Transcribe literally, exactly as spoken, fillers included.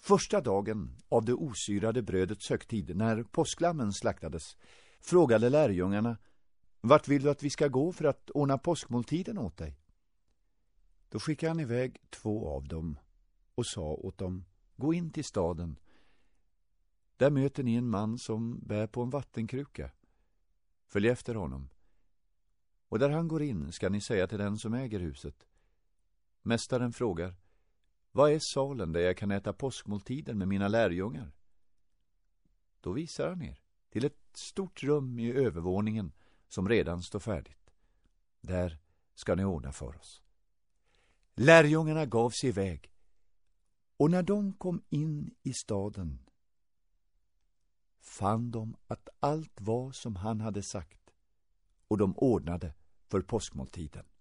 Första dagen av det osyrade brödets högtid, när påsklammen slaktades, frågade lärjungarna: vart vill du att vi ska gå för att ordna påskmåltiden åt dig? Då skickade han iväg två av dem och sa åt dem: gå in till staden. Där möter ni en man som bär på en vattenkruka. Följ efter honom. Och där han går in ska ni säga till den som äger huset: mästaren frågar: vad är salen där jag kan äta påskmåltiden med mina lärjungar? Då visar han er till ett stort rum i övervåningen som redan står färdigt. Där ska ni ordna för oss. Lärjungarna gav sig iväg, och när de kom in i staden fann de att allt var som han hade sagt, och de ordnade för påskmåltiden.